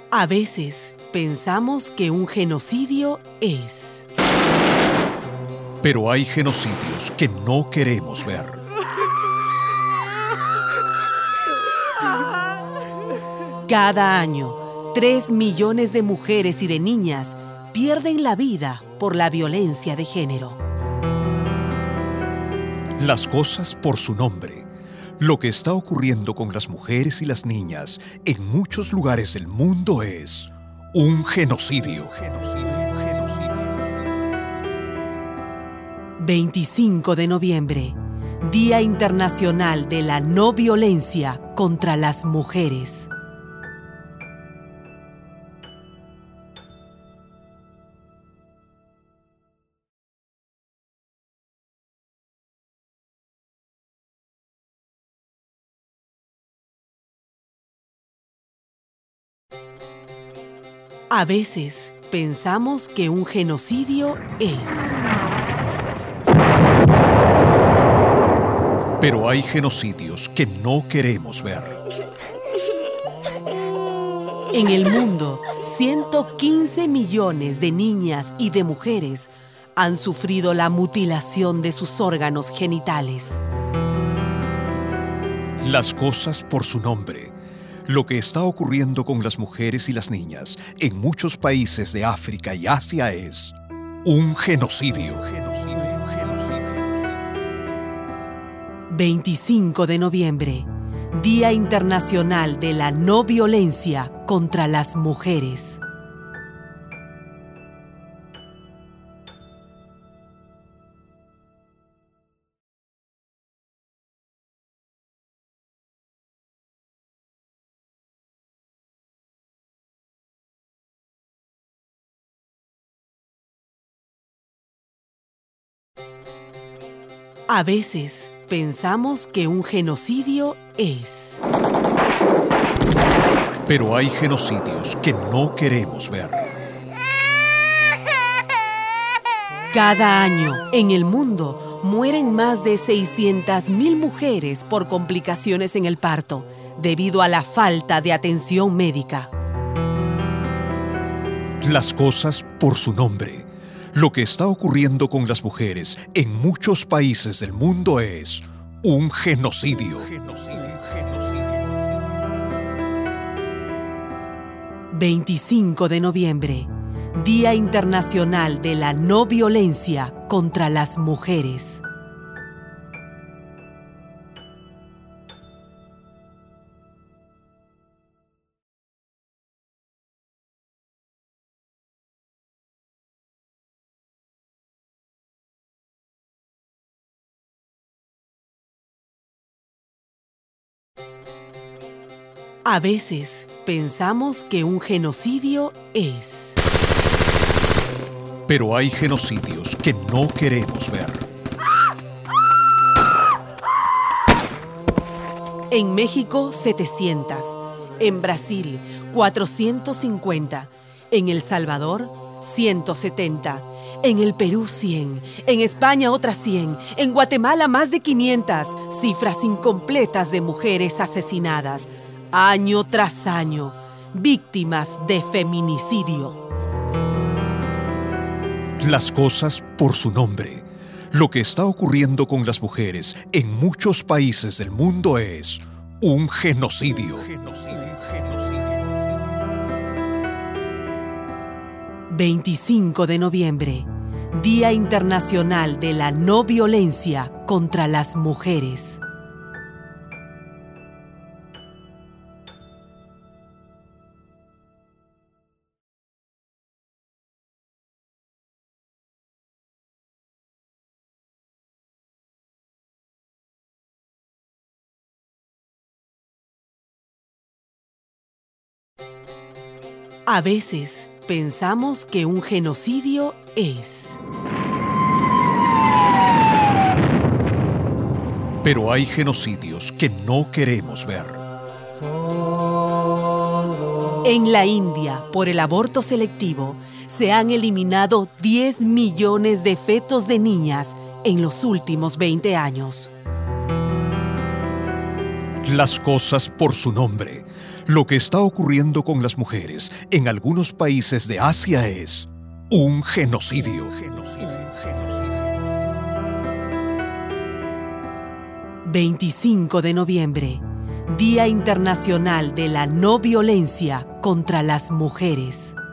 A veces pensamos que un genocidio es. Pero hay genocidios que no queremos ver. Cada año, 3 millones de mujeres y de niñas pierden la vida por la violencia de género. Las cosas por su nombre. Lo que está ocurriendo con las mujeres y las niñas en muchos lugares del mundo es un genocidio. 25 de noviembre, Día Internacional de la No Violencia contra las Mujeres. A veces pensamos que un genocidio es. Pero hay genocidios que no queremos ver. En el mundo, 115 millones de niñas y de mujeres han sufrido la mutilación de sus órganos genitales. Las cosas por su nombre. Lo que está ocurriendo con las mujeres y las niñas en muchos países de África y Asia es un genocidio. 25 de noviembre, Día Internacional de la No Violencia contra las Mujeres. A veces pensamos que un genocidio es. Pero hay genocidios que no queremos ver. Cada año, en el mundo, mueren más de 600.000 mujeres por complicaciones en el parto, debido a la falta de atención médica. Las cosas por su nombre. Lo que está ocurriendo con las mujeres en muchos países del mundo es un genocidio. 25 de noviembre, Día Internacional de la No Violencia contra las Mujeres. A veces pensamos que un genocidio es. Pero hay genocidios que no queremos ver. En México, 700. En Brasil, 450. En El Salvador, 170. En el Perú, 100. En España, otras 100. En Guatemala, más de 500. Cifras incompletas de mujeres asesinadas, año tras año, víctimas de feminicidio. Las cosas por su nombre. Lo que está ocurriendo con las mujeres en muchos países del mundo es un genocidio. 25 de noviembre, Día Internacional de la No Violencia contra las Mujeres. A veces pensamos que un genocidio es. Pero hay genocidios que no queremos ver. En la India, por el aborto selectivo, se han eliminado 10 millones de fetos de niñas en los últimos 20 años. Las cosas por su nombre. Lo que está ocurriendo con las mujeres en algunos países de Asia es un genocidio. 25 de noviembre, Día Internacional de la No Violencia contra las Mujeres.